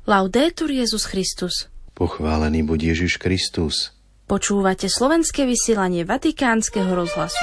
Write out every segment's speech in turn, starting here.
Laudetur Jesus Christus. Pochválený buď Ježiš Kristus. Počúvate slovenské vysielanie Vatikánskeho rozhlasu.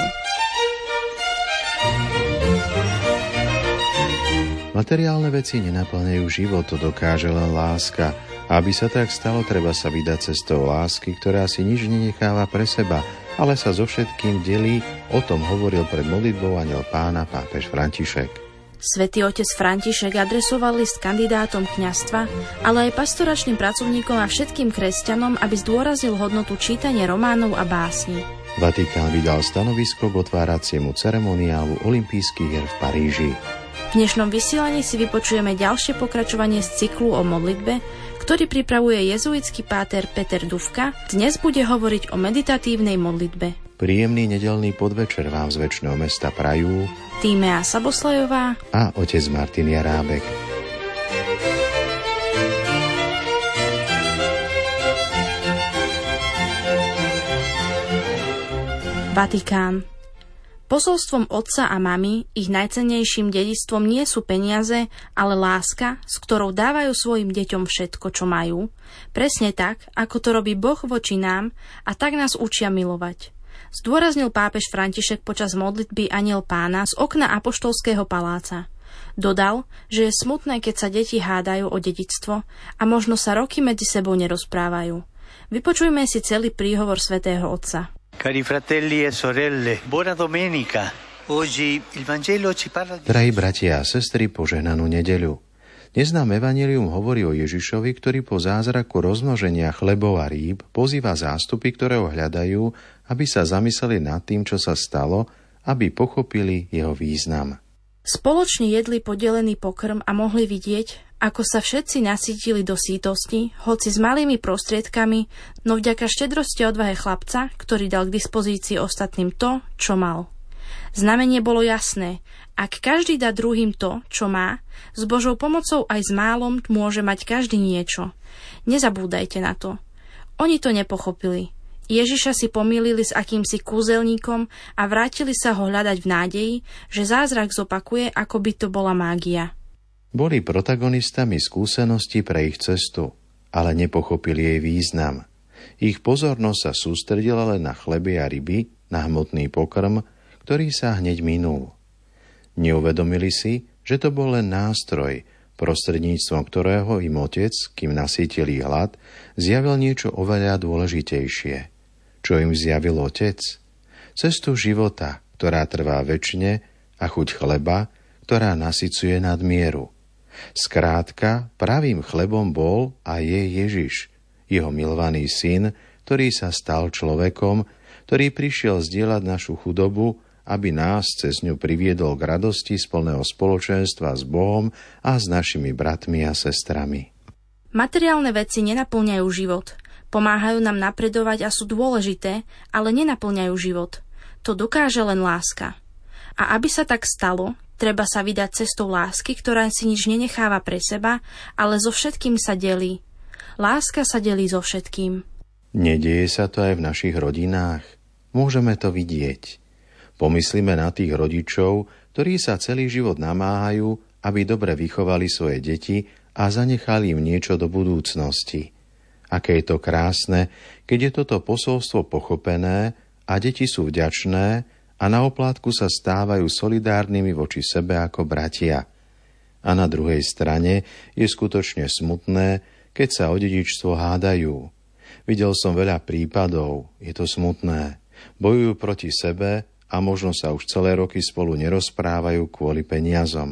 Materiálne veci nenaplňajú život, to dokáže len láska. A aby sa tak stalo, treba sa vydať cestou lásky, ktorá si nič nenecháva pre seba, ale sa so všetkým delí. O tom hovoril pred modlitbou Anjel Pána pápež František. Svätý otec František adresoval list kandidátom kňazstva, ale aj pastoračným pracovníkom a všetkým kresťanom, aby zdôraznil hodnotu čítania románov a básni. Vatikán vydal stanovisko k otváraciemu ceremoniálu olympijských hier v Paríži. V dnešnom vysielaní si vypočujeme ďalšie pokračovanie z cyklu o modlitbe, ktorý pripravuje jezuitský páter Peter Dufka. Dnes bude hovoriť o meditatívnej modlitbe. Príjemný nedeľný podvečer vám z večného mesta prajú Tímea Saboslajová a otec Martin Jarábek. Vatikán. Posolstvom otca a mamy, ich najcennejším dedičstvom nie sú peniaze, ale láska, s ktorou dávajú svojim deťom všetko, čo majú, presne tak, ako to robí Boh voči nám a tak nás učia milovať. Zdôraznil pápež František počas modlitby Anjel Pána z okna apoštolského paláca. Dodal, že je smutné, keď sa deti hádajú o dedičstvo a možno sa roky medzi sebou nerozprávajú. Vypočujme si celý príhovor svätého Otca. Cari fratelli e sorelle, buona domenica. Oggi il Vangelo ci parla di... Drahí bratia a sestry, požehnanú nedeľu. Dnes nám Evanjelium hovorí o Ježišovi, ktorý po zázraku rozmnoženia chlebov a rýb pozýva zástupy, ktoré ho hľadajú, aby sa zamysleli nad tým, čo sa stalo, aby pochopili jeho význam. Spoločne jedli podelený pokrm a mohli vidieť, ako sa všetci nasýtili do sítosti, hoci s malými prostriedkami, no vďaka štedrosti a odvahe chlapca, ktorý dal k dispozícii ostatným to, čo mal. Znamenie bolo jasné. Ak každý dá druhým to, čo má, s Božou pomocou aj s málom môže mať každý niečo. Nezabúdajte na to. Oni to nepochopili. Ježiša si pomýlili s akýmsi kúzelníkom a vrátili sa ho hľadať v nádeji, že zázrak zopakuje, ako by to bola mágia. Boli protagonistami skúsenosti pre ich cestu, ale nepochopili jej význam. Ich pozornosť sa sústredila len na chleby a ryby, na hmotný pokrm, ktorý sa hneď minul. Neuvedomili si, že to bol len nástroj, prostredníctvom ktorého im otec, kým nasýtili hlad, zjavil niečo oveľa dôležitejšie. Čo im zjavil otec? Cestu života, ktorá trvá večne, a chuť chleba, ktorá nasycuje nadmieru. Skrátka, pravým chlebom bol a je Ježiš, jeho milovaný syn, ktorý sa stal človekom, ktorý prišiel zdieľať našu chudobu, aby nás cez ňu priviedol k radosti z plného spoločenstva s Bohom a s našimi bratmi a sestrami. Materiálne veci nenaplňajú život. Pomáhajú nám napredovať a sú dôležité, ale nenaplňajú život. To dokáže len láska. A aby sa tak stalo, treba sa vydať cestou lásky, ktorá si nič nenecháva pre seba, ale so všetkým sa delí. Láska sa delí so všetkým. Nedieje sa to aj v našich rodinách? Môžeme to vidieť. Pomyslíme na tých rodičov, ktorí sa celý život namáhajú, aby dobre vychovali svoje deti a zanechali im niečo do budúcnosti. Aké je to krásne, keď je toto posolstvo pochopené a deti sú vďačné a na oplátku sa stávajú solidárnymi voči sebe ako bratia. A na druhej strane je skutočne smutné, keď sa o dedičstvo hádajú. Videl som veľa prípadov, je to smutné. Bojujú proti sebe a možno sa už celé roky spolu nerozprávajú kvôli peniazom.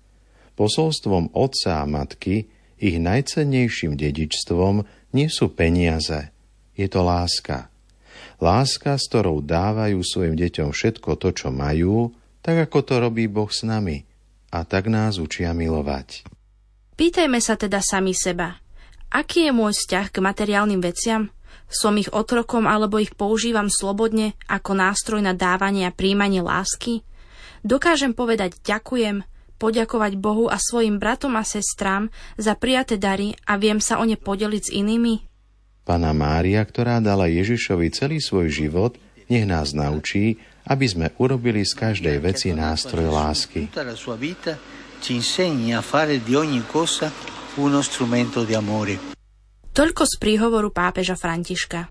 Posolstvom otca a matky, ich najcennejším dedičstvom nie sú peniaze, je to láska. Láska, s ktorou dávajú svojim deťom všetko to, čo majú, tak ako to robí Boh s nami, a tak nás učia milovať. Pýtajme sa teda sami seba. Aký je môj vzťah k materiálnym veciam? Som ich otrokom alebo ich používam slobodne ako nástroj na dávanie a príjmanie lásky? Dokážem povedať ďakujem, poďakovať Bohu a svojim bratom a sestrám za prijaté dary a viem sa o ne podeliť s inými? Panna Mária, ktorá dala Ježišovi celý svoj život, nech nás naučí, aby sme urobili z každej veci nástroj lásky. uno strumento di amore. Toľko z príhovoru pápeža Františka.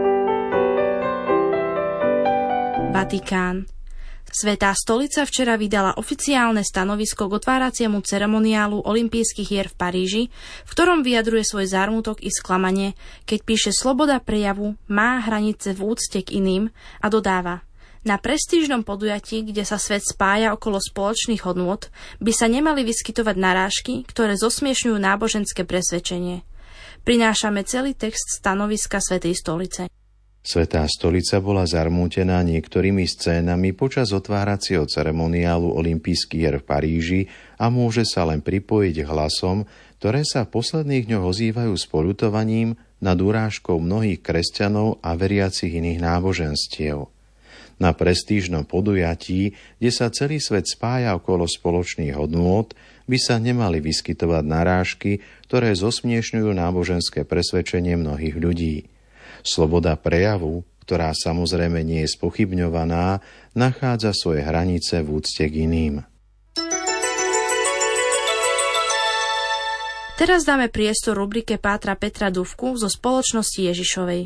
Vatikán. Svätá stolica včera vydala oficiálne stanovisko k otváraciemu ceremoniálu olympijských hier v Paríži, v ktorom vyjadruje svoj zármutok i sklamanie, keď píše: sloboda prejavu má hranice v úcte k iným, a dodáva: na prestížnom podujatí, kde sa svet spája okolo spoločných hodnôt, by sa nemali vyskytovať narážky, ktoré zosmiešňujú náboženské presvedčenie. Prinášame celý text stanoviska Svätej stolice. Svätá stolica bola zarmútená niektorými scénami počas otváracieho ceremoniálu olympijských hier v Paríži a môže sa len pripojiť hlasom, ktoré sa v posledných dňoch ozývajú s poľutovaním nad urážkou mnohých kresťanov a veriacich iných náboženstiev. Na prestížnom podujatí, kde sa celý svet spája okolo spoločných hodnôt, by sa nemali vyskytovať narážky, ktoré zosmiešňujú náboženské presvedčenie mnohých ľudí. Sloboda prejavu, ktorá samozrejme nie je spochybňovaná, nachádza svoje hranice v úcte k iným. Teraz dáme priestor rubrike Pátra Petra Dufku zo Spoločnosti Ježišovej.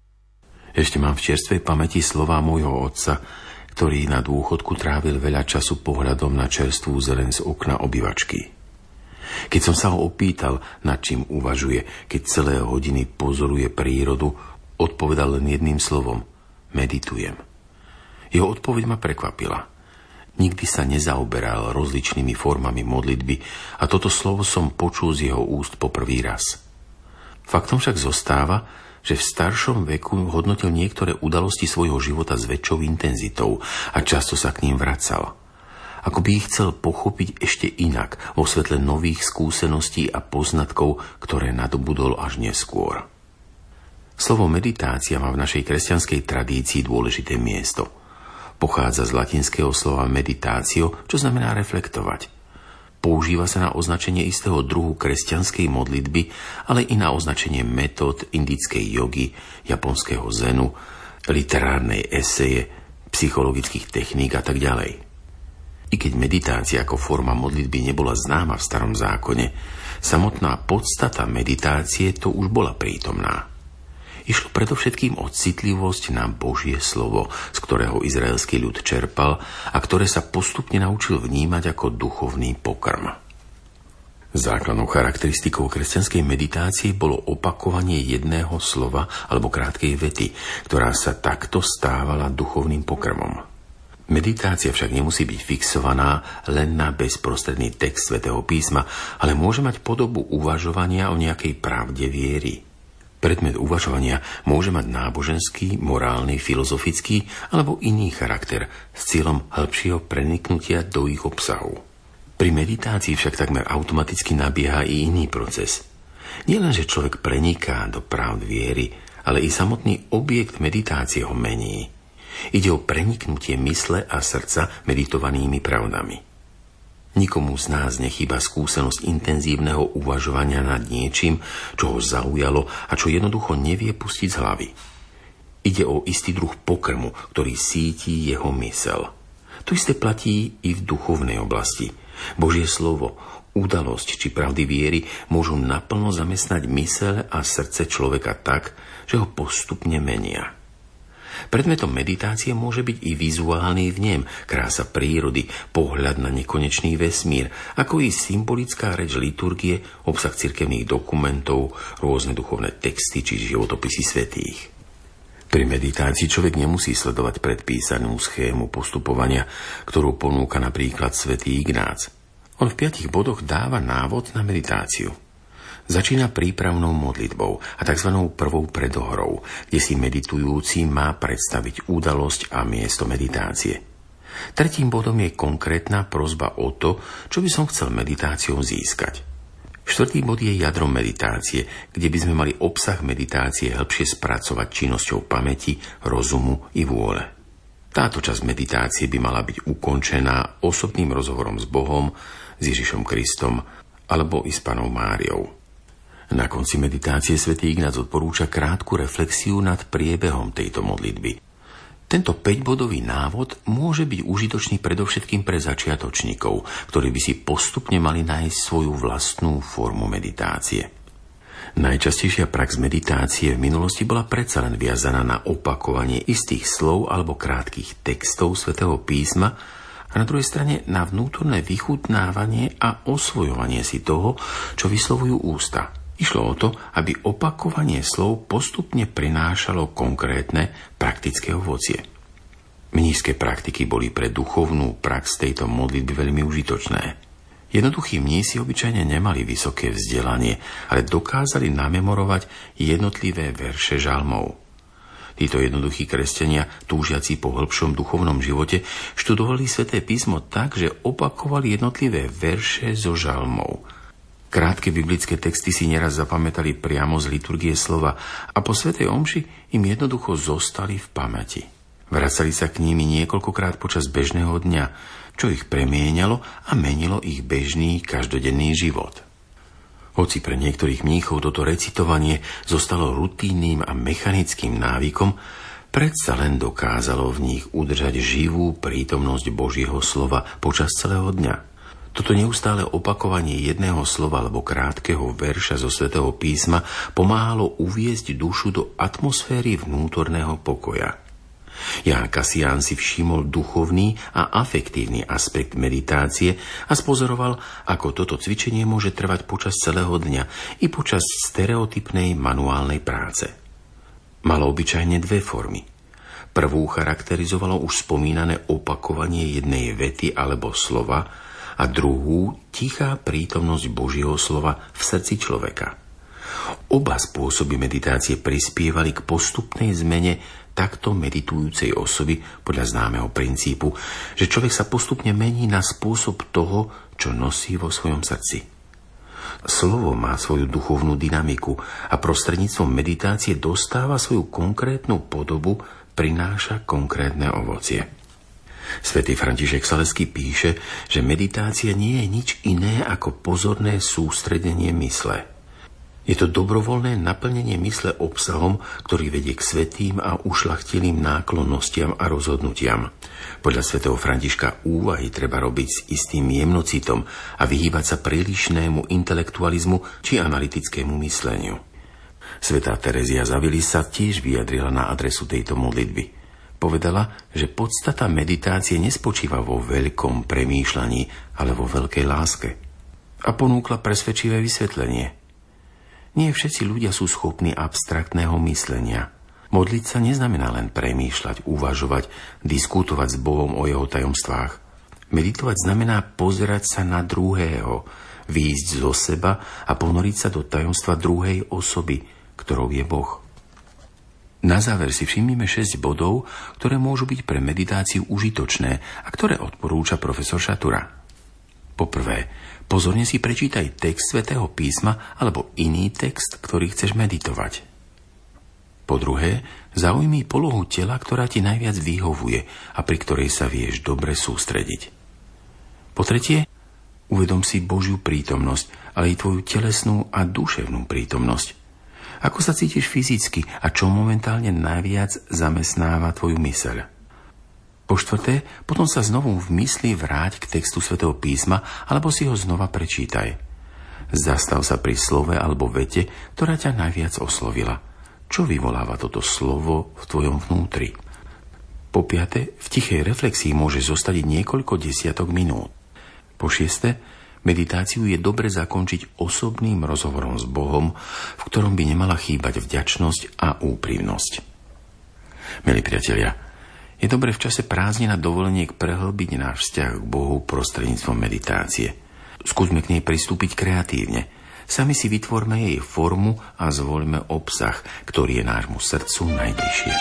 Ešte mám v čerstvej pamäti slová môjho otca, ktorý na dôchodku trávil veľa času pohľadom na čerstvú zeleň z okna obývačky. Keď som sa ho opýtal, nad čím uvažuje, keď celé hodiny pozoruje prírodu, odpovedal len jedným slovom: meditujem. Jeho odpoveď ma prekvapila. Nikdy sa nezaoberal rozličnými formami modlitby a toto slovo som počul z jeho úst poprvý raz. Faktom však zostáva, že v staršom veku hodnotil niektoré udalosti svojho života s väčšou intenzitou a často sa k ním vracal. Ako by ich chcel pochopiť ešte inak, vo svetle nových skúseností a poznatkov, ktoré nadobudol až neskôr. Slovo meditácia má v našej kresťanskej tradícii dôležité miesto. Pochádza z latinského slova meditatio, čo znamená reflektovať. Používa sa na označenie istého druhu kresťanskej modlitby, ale i na označenie metód indickej jogy, japonského zenu, literárnej eseje, psychologických techník a tak ďalej. I keď meditácia ako forma modlitby nebola známa v Starom zákone, samotná podstata meditácie to už bola prítomná. Išlo predovšetkým o citlivosť na Božie slovo, z ktorého izraelský ľud čerpal a ktoré sa postupne naučil vnímať ako duchovný pokrm. Základnou charakteristikou kresťanskej meditácie bolo opakovanie jedného slova alebo krátkej vety, ktorá sa takto stávala duchovným pokrmom. Meditácia však nemusí byť fixovaná len na bezprostredný text Svätého písma, ale môže mať podobu uvažovania o nejakej pravde viery. Predmet uvažovania môže mať náboženský, morálny, filozofický alebo iný charakter s cieľom hĺbšieho preniknutia do ich obsahu. Pri meditácii však takmer automaticky nabieha i iný proces. Nielen, že človek preniká do pravd viery, ale i samotný objekt meditácie ho mení. Ide o preniknutie mysle a srdca meditovanými pravdami. Nikomu z nás nechýba skúsenosť intenzívneho uvažovania nad niečím, čo ho zaujalo a čo jednoducho nevie pustiť z hlavy. Ide o istý druh pokrmu, ktorý síti jeho mysel. To isté platí i v duchovnej oblasti. Božie slovo, udalosť či pravdy viery môžu naplno zamestnať myseľ a srdce človeka tak, že ho postupne menia. Predmetom meditácie môže byť i vizuálny vnem, krása prírody, pohľad na nekonečný vesmír, ako i symbolická reč liturgie, obsah cirkevných dokumentov, rôzne duchovné texty či životopisy svätých. Pri meditácii človek nemusí sledovať predpísanú schému postupovania, ktorú ponúka napríklad svätý Ignác. On v 5 bodoch dáva návod na meditáciu. Začína prípravnou modlitbou a tzv. Prvou predohrou, kde si meditujúci má predstaviť udalosť a miesto meditácie. 3. bodom je konkrétna prosba o to, čo by som chcel meditáciou získať. 4. bod je jadrom meditácie, kde by sme mali obsah meditácie hĺbšie spracovať činnosťou pamäti, rozumu i vôle. Táto časť meditácie by mala byť ukončená osobným rozhovorom s Bohom, s Ježišom Kristom alebo i s Pannou Máriou. Na konci meditácie svätý Ignác odporúča krátku reflexiu nad priebehom tejto modlitby. Tento 5-bodový návod môže byť užitočný predovšetkým pre začiatočníkov, ktorí by si postupne mali nájsť svoju vlastnú formu meditácie. Najčastejšia prax meditácie v minulosti bola predsa len viazaná na opakovanie istých slov alebo krátkych textov Svätého písma a na druhej strane na vnútorné vychutnávanie a osvojovanie si toho, čo vyslovujú ústa. Išlo o to, aby opakovanie slov postupne prinášalo konkrétne praktické ovocie. Mníšske praktiky boli pre duchovnú prax tejto modlitby veľmi užitočné. Jednoduchí mnísi obyčajne nemali vysoké vzdelanie, ale dokázali namemorovať jednotlivé verše žalmov. Títo jednoduchí kresťania, túžiaci po hĺbšom duchovnom živote, študovali Sväté písmo tak, že opakovali jednotlivé verše zo žalmov. Krátke biblické texty si neraz zapamätali priamo z liturgie slova a po svätej omši im jednoducho zostali v pamäti. Vracali sa k nimi niekoľkokrát počas bežného dňa, čo ich premieňalo a menilo ich bežný každodenný život. Hoci pre niektorých mníchov toto recitovanie zostalo rutínnym a mechanickým návykom, predsa len dokázalo v nich udržať živú prítomnosť Božieho slova počas celého dňa. Toto neustále opakovanie jedného slova alebo krátkeho verša zo Svätého písma pomáhalo uviesť dušu do atmosféry vnútorného pokoja. Ján Kasián si všimol duchovný a afektívny aspekt meditácie a spozoroval, ako toto cvičenie môže trvať počas celého dňa i počas stereotypnej manuálnej práce. Malo obyčajne dve formy. Prvú charakterizovalo už spomínané opakovanie jednej vety alebo slova a druhú tichá prítomnosť Božieho slova v srdci človeka. Oba spôsoby meditácie prispievali k postupnej zmene takto meditujúcej osoby podľa známeho princípu, že človek sa postupne mení na spôsob toho, čo nosí vo svojom srdci. Slovo má svoju duchovnú dynamiku a prostredníctvom meditácie dostáva svoju konkrétnu podobu, prináša konkrétne ovocie. Svätý František Saleský píše, že meditácia nie je nič iné ako pozorné sústredenie mysle. Je to dobrovoľné naplnenie mysle obsahom, ktorý vedie k svätým a ušľachtilým náklonnostiam a rozhodnutiam. Podľa svätého Františka úvahy treba robiť s istým jemnocitom a vyhýbať sa prílišnému intelektualizmu či analytickému mysleniu. Svätá Terezia z Avily sa tiež vyjadrila na adresu tejto modlitby. Povedala, že podstata meditácie nespočíva vo veľkom premýšľaní, ale vo veľkej láske. A ponúkla presvedčivé vysvetlenie. Nie všetci ľudia sú schopní abstraktného myslenia. Modliť sa neznamená len premýšľať, uvažovať, diskutovať s Bohom o jeho tajomstvách. Meditovať znamená pozerať sa na druhého, výjsť zo seba a ponoriť sa do tajomstva druhej osoby, ktorou je Boh. Na záver si všimnime 6 bodov, ktoré môžu byť pre meditáciu užitočné a ktoré odporúča profesor Šatura. Poprvé, pozorne si prečítaj text Svätého písma alebo iný text, ktorý chceš meditovať. Po druhé, zaujmi polohu tela, ktorá ti najviac vyhovuje a pri ktorej sa vieš dobre sústrediť. Po tretie, uvedom si Božiu prítomnosť, ale i tvoju telesnú a duševnú prítomnosť. Ako sa cítiš fyzicky a čo momentálne najviac zamestnáva tvoju myseľ. Po štvrté, potom sa znovu v mysli vráť k textu Svätého písma alebo si ho znova prečítaj. Zastav sa pri slove alebo vete, ktorá ťa najviac oslovila. Čo vyvoláva toto slovo v tvojom vnútri? Po piate, v tichej reflexii môžeš zostať niekoľko desiatok minút. Po šieste, meditáciu je dobre zakončiť osobným rozhovorom s Bohom, v ktorom by nemala chýbať vďačnosť a úprimnosť. Milí priatelia, je dobre v čase prázdnin a dovoleniek prehlbiť náš vzťah k Bohu prostredníctvom meditácie. Skúsme k nej pristúpiť kreatívne. Sami si vytvorme jej formu a zvoľme obsah, ktorý je nášmu srdcu najbližšie.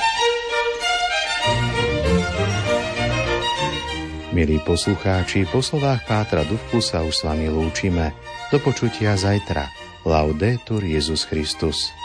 Milí poslucháči, po slovách Pátra Dufku sa už s vami lúčime. Do počutia zajtra. Laudetur Jesus Christus.